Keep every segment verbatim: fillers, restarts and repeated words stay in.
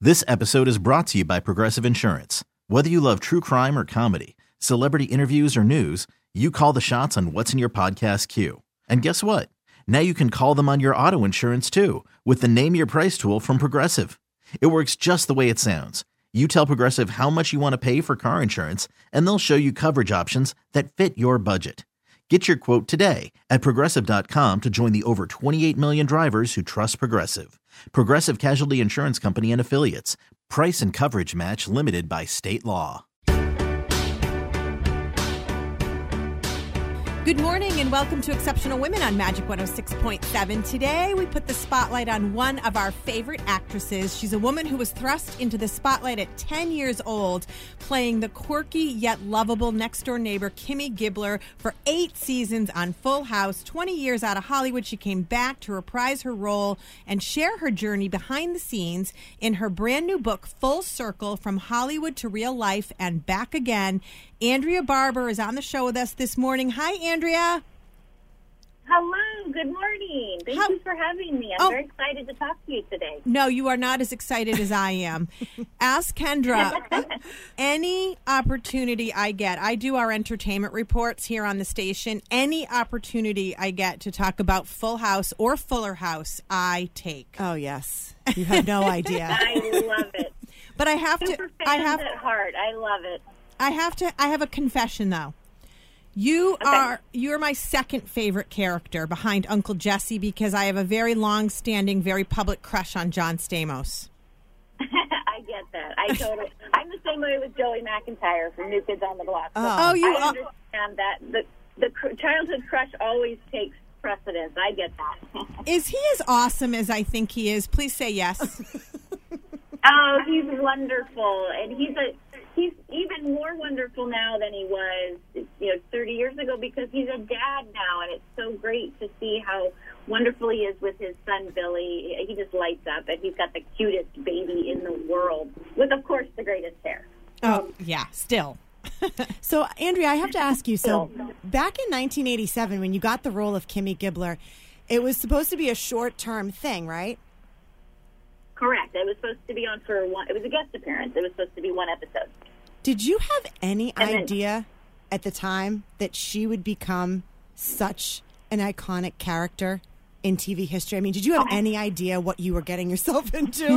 This episode is brought to you by Progressive Insurance. Whether you love true crime or comedy, celebrity interviews or news, you call the shots on what's in your podcast queue. And guess what? Now you can call them on your auto insurance too with the Name Your Price tool from Progressive. It works just the way it sounds. You tell Progressive how much you want to pay for car insurance, and they'll show you coverage options that fit your budget. Get your quote today at Progressive dot com to join the over twenty-eight million drivers who trust Progressive. Progressive Casualty Insurance Company and Affiliates. Price and coverage match limited by state law. Good morning and welcome to Exceptional Women on Magic one oh six point seven. Today we put the spotlight on one of our favorite actresses. She's a woman who was thrust into the spotlight at ten years old, playing the quirky yet lovable next-door neighbor Kimmy Gibbler for eight seasons on Full House. twenty years out of Hollywood, she came back to reprise her role and share her journey behind the scenes in her brand new book, Full Circle, From Hollywood to Real Life and Back Again. Andrea Barber is on the show with us this morning. Hi, Andrea. Hello. Good morning. Thank How- you for having me. I'm Oh. very excited to talk to you today. No, you are not as excited as I am. Ask Kendra, any opportunity I get, I do our entertainment reports here on the station. Any opportunity I get to talk about Full House or Fuller House, I take. Oh, yes. You have no idea. I love it. But I have Super to, fans I have, at heart. I love it. I have to, I have a confession though. You Okay. are you're my second favorite character behind Uncle Jesse because I have a very long-standing, very public crush on John Stamos. I get that. I totally. I'm the same way with Joey McIntyre from New Kids on the Block. So Oh, you I are- understand that the the cr- childhood crush always takes precedence. I get that. Is he as awesome as I think he is? Please say yes. Oh, he's wonderful, and he's a he's even more wonderful now than he was, you know, thirty years ago because he's a dad now, and it's so great to see how wonderful he is with his son Billy. He just lights up, and he's got the cutest baby in the world, with of course the greatest hair. Oh, yeah, still. So, Andrea, I have to ask you, so back in nineteen eighty-seven, when you got the role of Kimmy Gibbler, it was supposed to be a short-term thing, right? Correct. It was supposed to be on for one. It was a guest appearance. It was supposed to be one episode. Did you have any And then- idea at the time that she would become such an iconic character in T V history? I mean, did you have any idea what you were getting yourself into?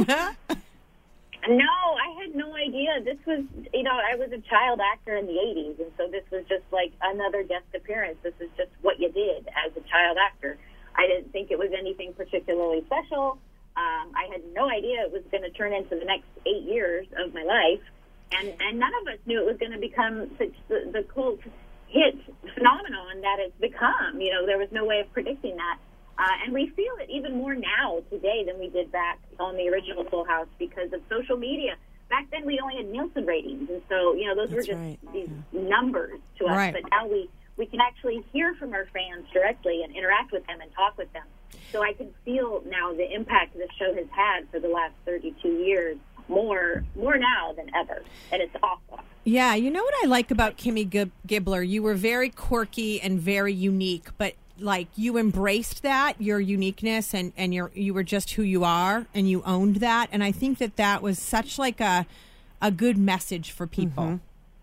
No, I had no idea. This was, you know, I was a child actor in the eighties, and so this was just like another guest appearance. This is just what you did as a child actor. I didn't think it was anything particularly special. Um, I had no idea it was going to turn into the next eight years of my life, and, and none of us knew it was going to become such the, the cult hit phenomenon that it's become. You know, there was no way of predicting that. Uh, and we feel it even more now today than we did back on the original Full House because of social media. Back then, we only had Nielsen ratings, and so, you know, those That's were just right. these numbers to us. Right. But now we, we can actually hear from our fans directly and interact with them and talk with them. So I can feel now the impact this show has had for the last thirty-two years, more more now than ever, and it's awesome. Yeah, you know what I like about Kimmy Gib- Gibbler? You were very quirky and very unique, but like you embraced that, your uniqueness, and, and your you were just who you are, and you owned that. And I think that that was such like a a good message for people. Mm-hmm.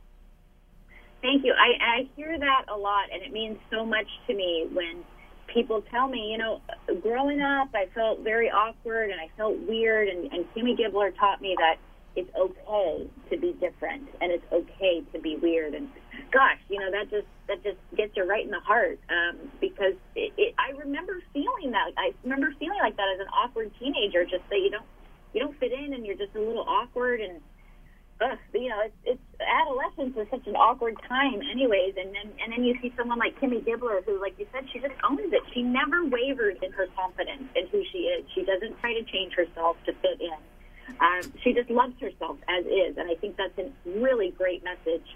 Thank you. I, I hear that a lot, and it means so much to me when people tell me, you know, growing up, I felt very awkward and I felt weird, and, and Kimmy Gibbler taught me that it's okay to be different and it's okay to be weird. And gosh, you know, that just that just gets you right in the heart um, because it, it, I remember feeling that. I remember feeling like that as an awkward teenager, just that you don't you don't fit in and you're just a little awkward and. Ugh, you know, it's, it's adolescence is such an awkward time, anyways. And then, and then you see someone like Kimmy Gibbler, who, like you said, she just owns it. She never wavers in her confidence in who she is. She doesn't try to change herself to fit in. Um, she just loves herself as is, and I think that's a really great message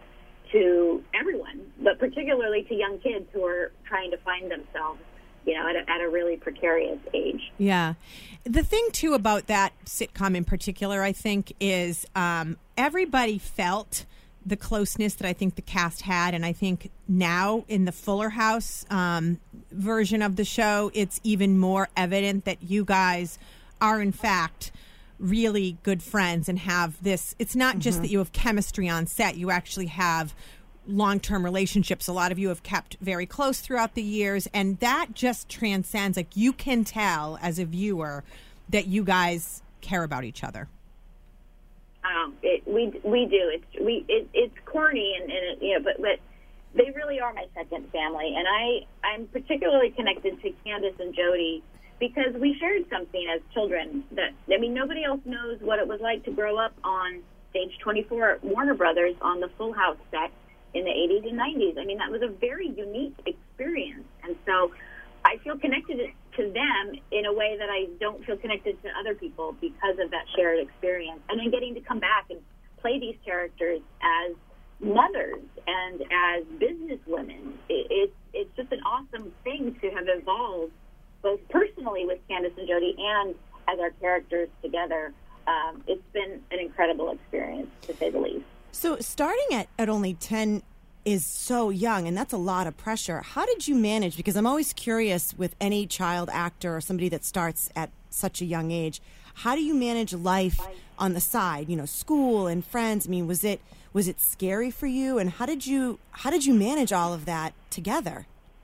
to everyone, but particularly to young kids who are trying to find themselves, you know, at a, at a really precarious age. Yeah. The thing, too, about that sitcom in particular, I think, is um, everybody felt the closeness that I think the cast had. And I think now in the Fuller House um, version of the show, it's even more evident that you guys are, in fact, really good friends and have this. It's not mm-hmm. just that you have chemistry on set. You actually have long-term relationships. A lot of you have kept very close throughout the years, and that just transcends. Like, you can tell as a viewer that you guys care about each other. Um, it, we we do. It's we it, it's corny, and, and it, you know, but but they really are my second family, and I I'm particularly connected to Candace and Jody because we shared something as children that, I mean, nobody else knows what it was like to grow up on Stage twenty-four at Warner Brothers on the Full House set in the eighties and nineties. I mean, that was a very unique experience. And so I feel connected to them in a way that I don't feel connected to other people because of that shared experience. And then getting to come back and play these characters as mothers and as businesswomen, it, it, it's just an awesome thing to have evolved both personally with Candace and Jody and as our characters together. Um, it's been an incredible experience, to say the least. So starting at, at only ten is so young, and that's a lot of pressure. How did you manage? Because I'm always curious with any child actor or somebody that starts at such a young age, how do you manage life on the side? You know, school and friends. I mean, was it was it scary for you? And how did you how did you manage all of that together?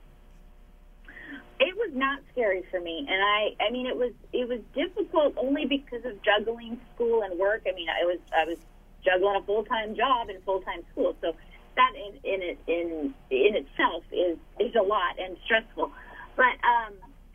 It was not scary for me, and I I mean it was it was difficult only because of juggling school and work. I mean, I was I was juggling a full-time job and full-time school, so that in in it in in itself is is a lot and stressful. But um,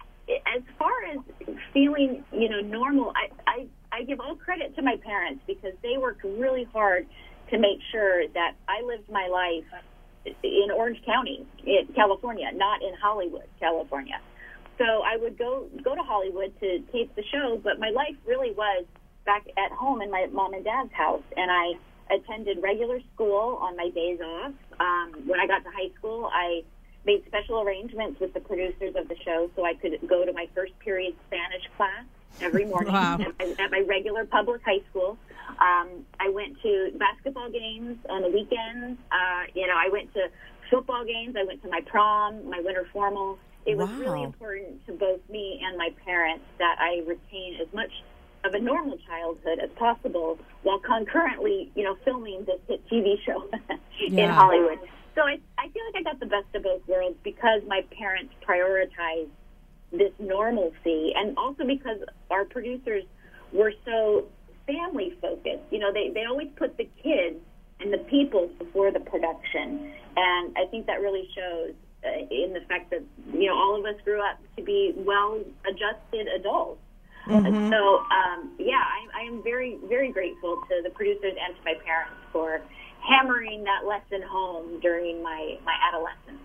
as far as feeling, you know, normal, I, I I give all credit to my parents because they worked really hard to make sure that I lived my life in Orange County, in California, not in Hollywood, California. So I would go go to Hollywood to tape the show, but my life really was back at home in my mom and dad's house, and I attended regular school on my days off. Um, when I got to high school, I made special arrangements with the producers of the show so I could go to my first period Spanish class every morning wow. at, my, at my regular public high school. Um, I went to basketball games on the weekends. Uh, you know, I went to football games. I went to my prom, my winter formal. It was wow. really important to both me and my parents that I retain as much of a normal childhood as possible while concurrently, you know, filming this hit T V show yeah. in Hollywood. So I, I feel like I got the best of both worlds because my parents prioritized this normalcy, and also because our producers were so family focused. You know, they, they always put the kids and the people before the production, and I think that really shows uh, in the fact that, you know, all of us grew up to be well-adjusted adults. Mm-hmm. So, um, yeah, I, I am very, very grateful to the producers and to my parents for hammering that lesson home during my, my adolescence.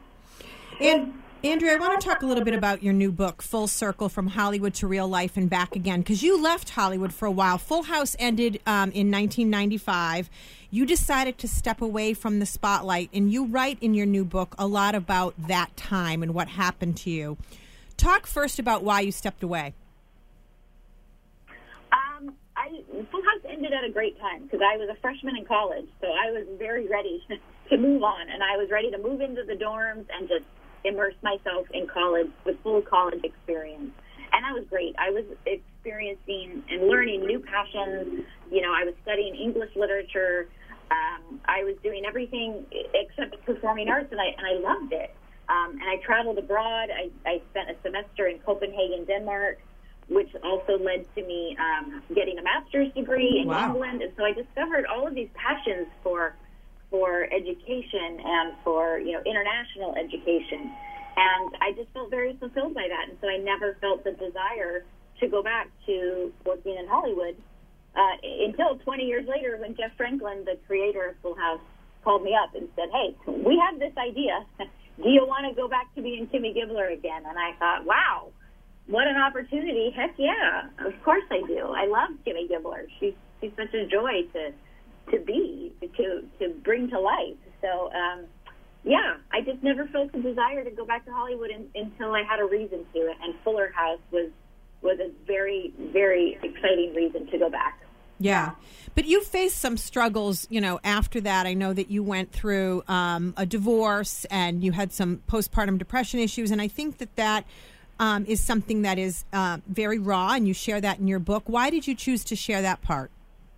And Andrea, I want to talk a little bit about your new book, Full Circle, From Hollywood to Real Life and Back Again, because you left Hollywood for a while. Full House ended um, in nineteen ninety-five. You decided to step away from the spotlight, and you write in your new book a lot about that time and what happened to you. Talk first about why you stepped away. Um, I, Full House ended at a great time because I was a freshman in college, so I was very ready to move on, and I was ready to move into the dorms and just immerse myself in college with full college experience. And that was great. I was experiencing and learning new passions. You know, I was studying English literature. Um, I was doing everything except performing arts, and I and I loved it. Um, and I traveled abroad. I, I spent a semester in Copenhagen, Denmark, which also led to me um, getting a master's degree in wow. England. And so I discovered all of these passions for for education and for, you know, international education. And I just felt very fulfilled by that. And so I never felt the desire to go back to working in Hollywood uh, until twenty years later when Jeff Franklin, the creator of Full House, called me up and said, hey, we have this idea. Do you want to go back to being Kimmy Gibbler again? And I thought, wow, what an opportunity. Heck yeah, of course I do. I love Kimmy Gibbler. She's, she's such a joy to to be, to to bring to life. So, um, yeah, I just never felt the desire to go back to Hollywood in, until I had a reason to, and Fuller House was was a very, very exciting reason to go back. Yeah. But you faced some struggles, you know, after that. I know that you went through um, a divorce and you had some postpartum depression issues, and I think that that um, is something that is uh, very raw, and you share that in your book. Why did you choose to share that part?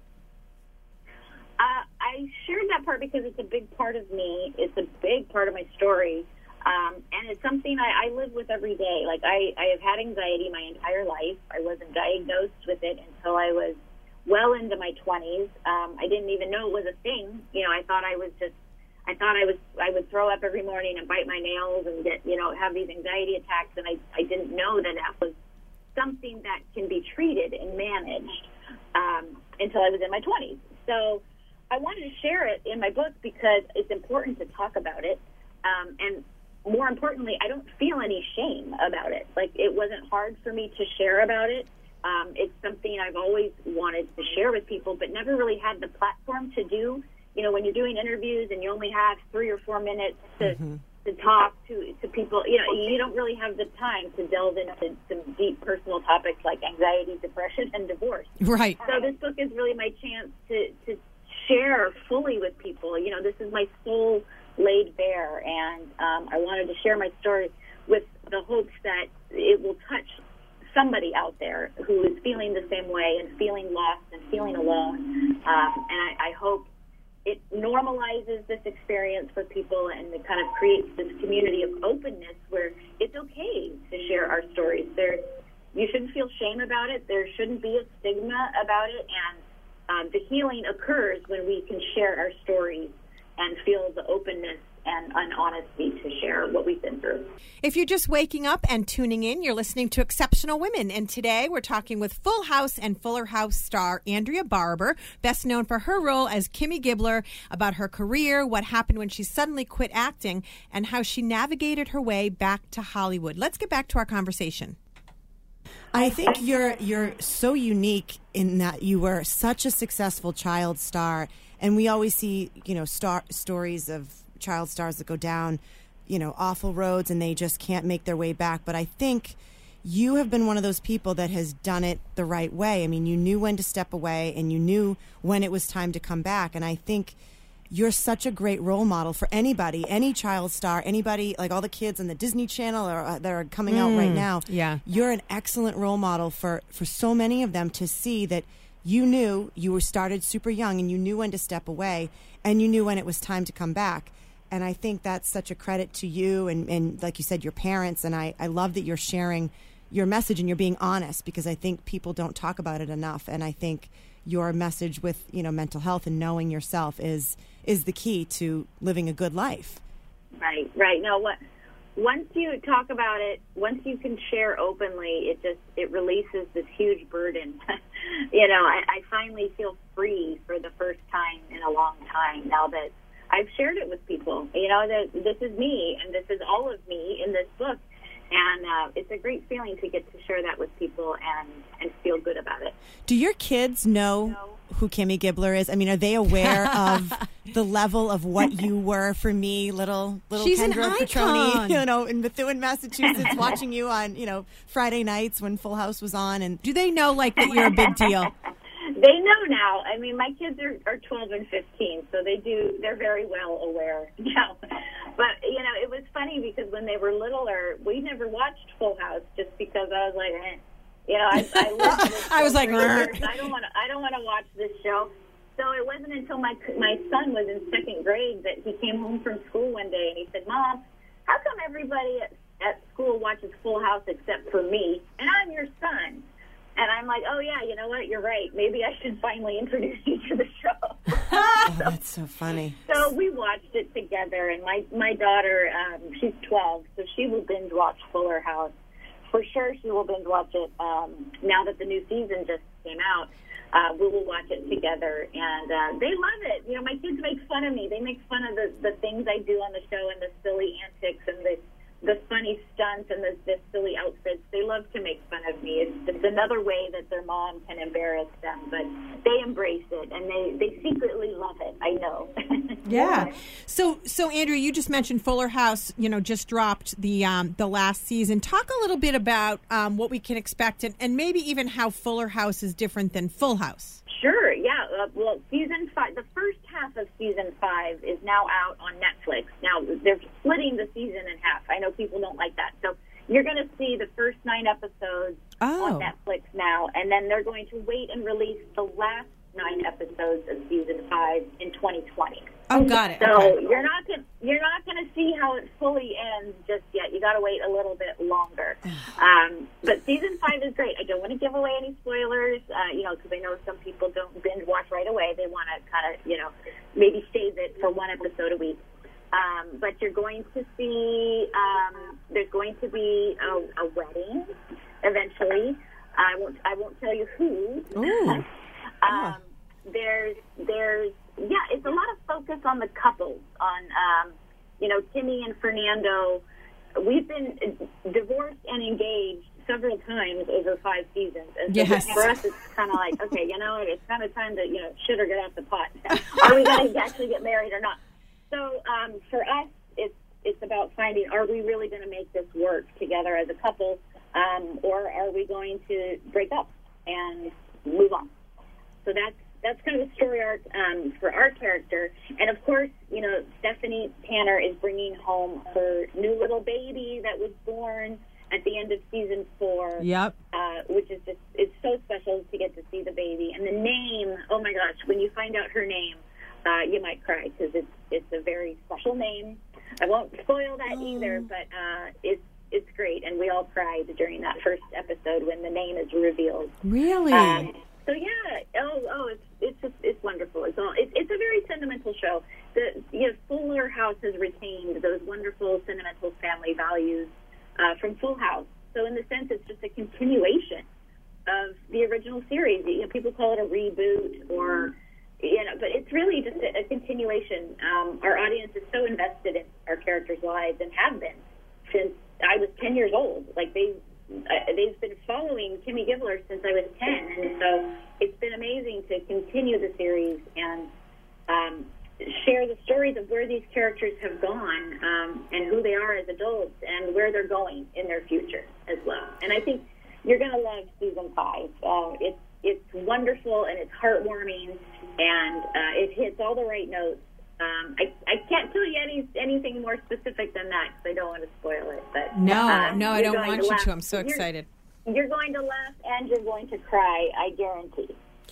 Uh, I shared that part because it's a big part of me. It's a big part of my story. Um, and it's something I, I live with every day. Like, I, I have had anxiety my entire life. I wasn't diagnosed with it until I was well into my twenties. Um, I didn't even know it was a thing. You know, I thought I was just, I thought I was, I would throw up every morning and bite my nails and get, you know, have these anxiety attacks. And I, I didn't know that that was something that can be treated and managed um, until I was in my twenties. So I wanted to share it in my book because it's important to talk about it. Um, and more importantly, I don't feel any shame about it. Like, it wasn't hard for me to share about it. Um, it's something I've always wanted to share with people, but never really had the platform to do. You know, when you're doing interviews and you only have three or four minutes to mm-hmm. to talk to, to people, you know, you don't really have the time to delve into some deep personal topics like anxiety, depression, and divorce. Right. So this book is really my chance to, to share fully with people. You know, this is my soul laid bare, and um, I wanted to share my story with the hopes that it will touch somebody out there who is feeling the same way and feeling lost and feeling alone. Um, and I, I hope it normalizes this experience for people, and it kind of creates this community of openness where it's okay to share our stories. There, you shouldn't feel shame about it. There shouldn't be a stigma about it, and um, the healing occurs when we can share our stories and feel the openness and an honesty to share what we've been through. If you're just waking up and tuning in, you're listening to Exceptional Women. And today we're talking with Full House and Fuller House star Andrea Barber, best known for her role as Kimmy Gibbler, about her career, what happened when she suddenly quit acting, and how she navigated her way back to Hollywood. Let's get back to our conversation. I think you're you're so unique in that you were such a successful child star, and we always see, you know, star stories of child stars that go down, you know, awful roads and they just can't make their way back. But I think you have been one of those people that has done it the right way. I mean, you knew when to step away and you knew when it was time to come back. And I think you're such a great role model for anybody, any child star, anybody, like all the kids on the Disney Channel or uh, that are coming mm, out right now. Yeah. You're an excellent role model for, for so many of them to see that you knew you were started super young and you knew when to step away and you knew when it was time to come back. And I think that's such a credit to you and, and like you said, your parents. And I, I love that you're sharing your message and you're being honest, because I think people don't talk about it enough. And I think your message with, you know, mental health and knowing yourself is is the key to living a good life. Right, right. No, what once you talk about it, once you can share openly, it just it releases this huge burden. you know, I, I finally feel free for the first time in a long time now that I've shared it with people. You know, that this is me and this is all of me in this book. And uh, it's a great feeling to get to share that with people and, and feel good about it. Do your kids know who Kimmy Gibbler is? I mean, are they aware of the level of what you were for me, little little She's Kendra an Petroni, icon. you know, in Methuen, Massachusetts, watching you on, you know, Friday nights when Full House was on? And do they know, like, that you're a big deal? They know now. I mean, my kids are, are twelve and fifteen, so they do, they're very well aware now. But, you know, it was funny because when they were littler, we never watched Full House just because I was like, eh. You know, I, I loved this I was like, I don't want to, I don't want to watch this show. So it wasn't until my my son was in second grade that he came home from school one day and he said, "Mom, how come everybody at, at school watches Full House except for me? And I'm your son." And I'm like, oh, yeah, you know what? You're right. Maybe I should finally introduce you to the show. Oh, that's so funny. So we watched it together, and my, my daughter, um, she's twelve, so she will binge watch Fuller House. For sure she will binge watch it um, now that the new season just came out. Uh, we will watch it together, and uh, they love it. You know, my kids make fun of me. They make fun of the, the things I do on the show and the silly antics and the the funny stunts and the, the silly outfits. They love to make fun of me. It's, it's another way that their mom can embarrass them, but they embrace it, and they, they secretly love it. I know. Yeah. So, so Andrea, you just mentioned Fuller House, you know, just dropped the um, the last season. Talk a little bit about um, what we can expect and, and maybe even how Fuller House is different than Full House. Sure, yeah. Uh, well, season five, the first half of season five is now out on Netflix. Now, they're splitting the season in half. I know people don't like that. So you're going to see the first are going to wait and release the last nine episodes of season five in twenty twenty. Oh, got it. So okay. you're not gonna you're not gonna see how it fully ends just yet. You got to wait a little bit longer. um, but season five is great. I don't want to give away any spoilers, uh, you know, because I know some people don't binge watch right away. They want to kind of, you know, maybe save it for one episode a week. Um, but you're going to see um, there's going to be a, a wedding eventually. I won't I won't tell you who. Ooh. um, there's there's yeah, it's a lot of focus on the couples, on, um, you know, Timmy and Fernando. We've been divorced and engaged several times over five seasons. And so yes. for us, it's kind of like, okay, you know, it's kind of time to, you know, shit or get off the pot. Are we going to actually get married or not? So um, for us, it's it's about finding, are we really going to make this work together as a couple, um, or are we going to break up and move on? So that's That's kind of a story arc um, for our character. And, of course, you know, Stephanie Tanner is bringing home her new little baby that was born at the end of season four. Yep. Uh, which is just, it's so special to get to see the baby. And the name, oh, my gosh, when you find out her name, uh, you might cry because it's, it's a very special name. I won't spoil that oh. either, but uh, it's, it's great. And we all cried during that first episode when the name is revealed. Really? Um, So yeah, oh, oh, it's it's just it's wonderful. It's all it's, it's a very sentimental show. The you know, Fuller House has retained those wonderful sentimental family values uh, from Full House. So in the sense, it's just a continuation of the original series. You know, people call it a reboot, or you know, but it's really just a, a continuation. Um, our audience is so invested in our characters' lives and have been since I was ten years old. Like they. Uh, they've been following Kimmy Gibbler since I was ten, and so it's been amazing to continue the series and um, share the stories of where these characters have gone um, and who they are as adults and where they're going in their future as well. And I think you're going to love season five. Uh, it's it's wonderful and it's heartwarming, and uh, it hits all the right notes. Um, I, I can't tell you any anything more specific than that because I don't want to spoil it. But no, um, no, I don't want to you laugh. to. I'm so You're, excited. You're going to laugh and you're going to cry, I guarantee.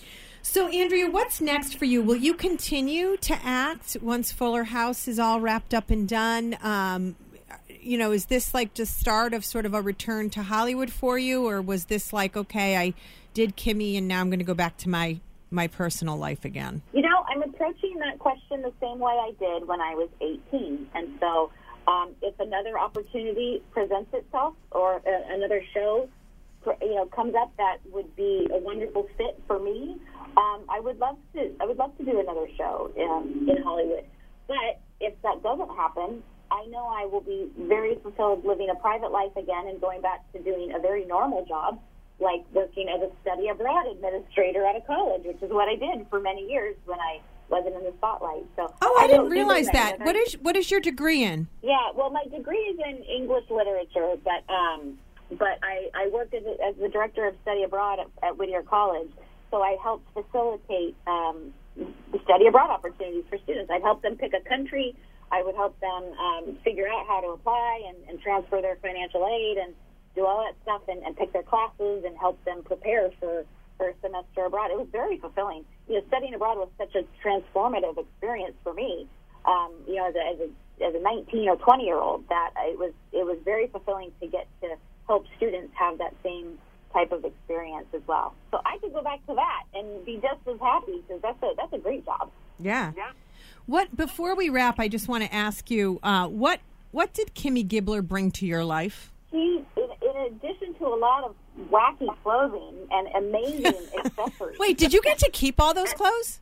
So, Andrea, what's next for you? Will you continue to act once Fuller House is all wrapped up and done? Um, you know, is this like the start of sort of a return to Hollywood for you, or was this like, okay, I did Kimmy and now I'm going to go back to my my personal life again? You know, I'm approaching that question the same way I did when I was eighteen. And so um, if another opportunity presents itself or uh, another show, you know, comes up that would be a wonderful fit for me, um, I would love to I would love to do another show in, in Hollywood. But if that doesn't happen, I know I will be very fulfilled living a private life again and going back to doing a very normal job, like working as a study abroad administrator at a college, which is what I did for many years when I wasn't in the spotlight. So oh, I, I didn't don't realize that. that. What is what is your degree in? Yeah, well, my degree is in English literature, but um, but I, I worked as, a, as the director of study abroad at, at Whittier College, so I helped facilitate um, the study abroad opportunities for students. I'd help them pick a country. I would help them um, figure out how to apply and, and transfer their financial aid and do all that stuff and, and pick their classes and help them prepare for, for a semester abroad. It was very fulfilling. You know, studying abroad was such a transformative experience for me. Um, you know, as a, as a as a nineteen or twenty year old, that it was it was very fulfilling to get to help students have that same type of experience as well. So I could go back to that and be just as happy because that's a that's a great job. Yeah. Yeah. What before we wrap, I just want to ask you, uh, what what did Kimmy Gibbler bring to your life? She, in, in addition to a lot of wacky clothing and amazing accessories. Wait, did you get to keep all those clothes?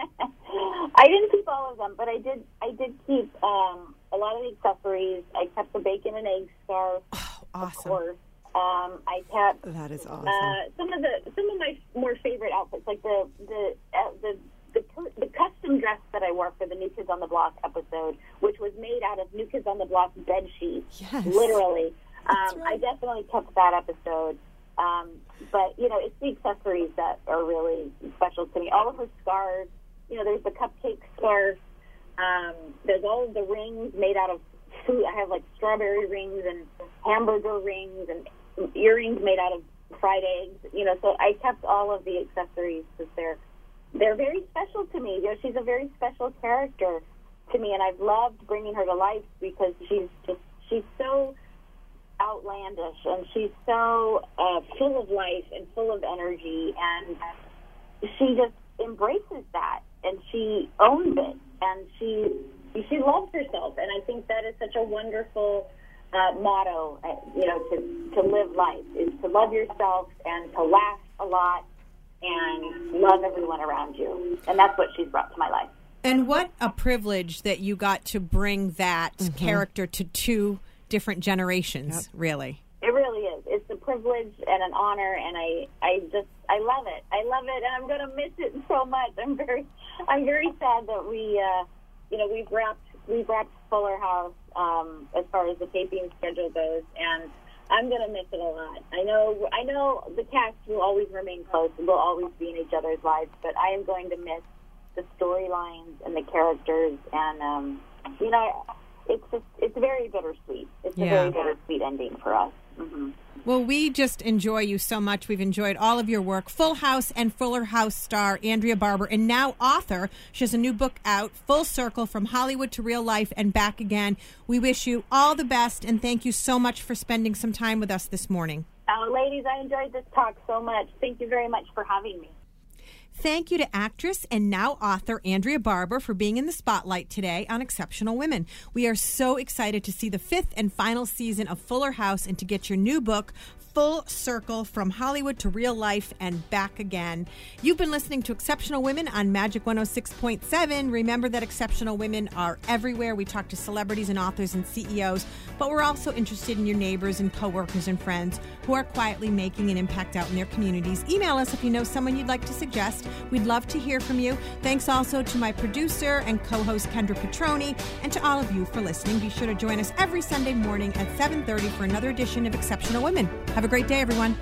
I didn't keep all of them, but I did. I did keep um, a lot of the accessories. I kept the bacon and egg scarf, oh, awesome. Of course. Um, I kept that is awesome. Uh, some of the some of my more favorite outfits, like the the uh, the. The, the custom dress that I wore for the New Kids on the Block episode, which was made out of New Kids on the Block bed sheets, yes. literally. Um, right. I definitely kept that episode. Um, but, you know, it's the accessories that are really special to me. All of her scarves, you know, there's the cupcake scarf. Um, there's all of the rings made out of food. I have, like, strawberry rings and hamburger rings and earrings made out of fried eggs, you know, so I kept all of the accessories because they're, they're very special to me. You know, she's a very special character to me, and I've loved bringing her to life because she's just, she's so outlandish, and she's so uh, full of life and full of energy, and she just embraces that, and she owns it, and she she loves herself, and I think that is such a wonderful uh, motto, uh, you know, to, to live life, is to love yourself and to laugh a lot and love everyone around you, and that's what she's brought to my life. And what a privilege that you got to bring that mm-hmm. character to two different generations, yep. really. It really is. It's a privilege and an honor, and I, I just, I love it. I love it, and I'm going to miss it so much. I'm very, I'm very sad that we, uh, you know, we've wrapped, we've wrapped Fuller House um, as far as the taping schedule goes, and I'm going to miss it a lot. I know, I know the cast will always remain close, and we'll always be in each other's lives, but I am going to miss the storylines and the characters, and um, you know, it's just, it's very bittersweet. It's yeah. a very bittersweet ending for us. Mm-hmm. Well, we just enjoy you so much. We've enjoyed all of your work. Full House and Fuller House star Andrea Barber, and now author. She has a new book out, Full Circle, From Hollywood to Real Life and Back Again. We wish you all the best, and thank you so much for spending some time with us this morning. Oh, ladies, I enjoyed this talk so much. Thank you very much for having me. Thank you to actress and now author Andrea Barber for being in the spotlight today on Exceptional Women. We are so excited to see the fifth and final season of Fuller House and to get your new book, Full Circle, From Hollywood to Real Life and Back Again. You've been listening to Exceptional Women on Magic one oh six point seven. Remember that exceptional women are everywhere. We talk to celebrities and authors and C E Os, but we're also interested in your neighbors and coworkers and friends who are quietly making an impact out in their communities. Email us if you know someone you'd like to suggest. We'd love to hear from you. Thanks also to my producer and co-host Kendra Petroni, and to all of you for listening. Be sure to join us every Sunday morning at seven thirty for another edition of Exceptional Women. Have a great day, everyone.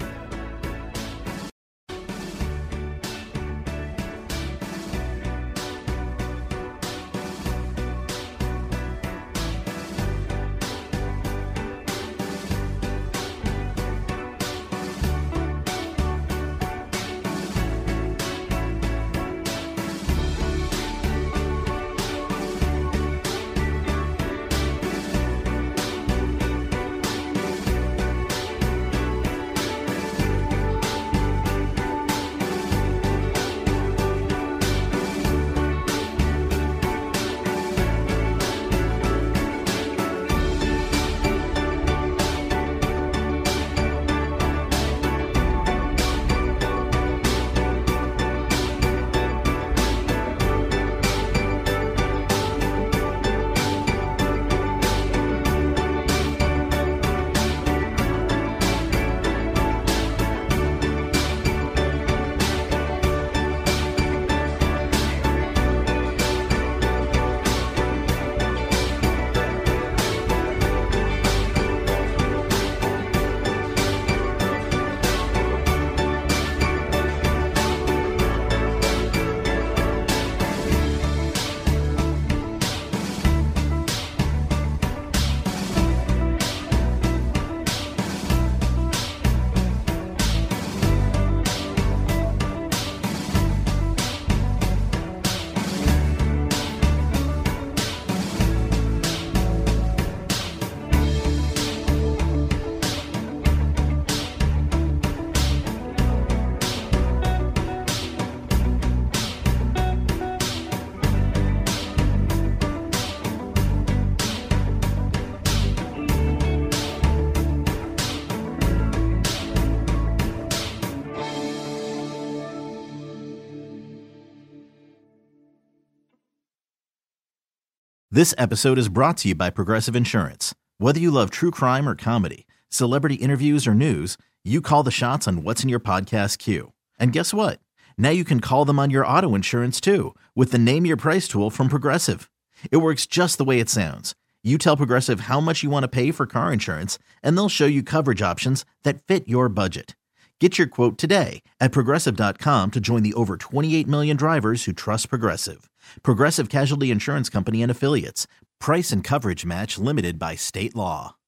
This episode is brought to you by Progressive Insurance. Whether you love true crime or comedy, celebrity interviews or news, you call the shots on what's in your podcast queue. And guess what? Now you can call them on your auto insurance too with the Name Your Price tool from Progressive. It works just the way it sounds. You tell Progressive how much you want to pay for car insurance, and they'll show you coverage options that fit your budget. Get your quote today at Progressive dot com to join the over twenty-eight million drivers who trust Progressive. Progressive Casualty Insurance Company and Affiliates. Price and coverage match limited by state law.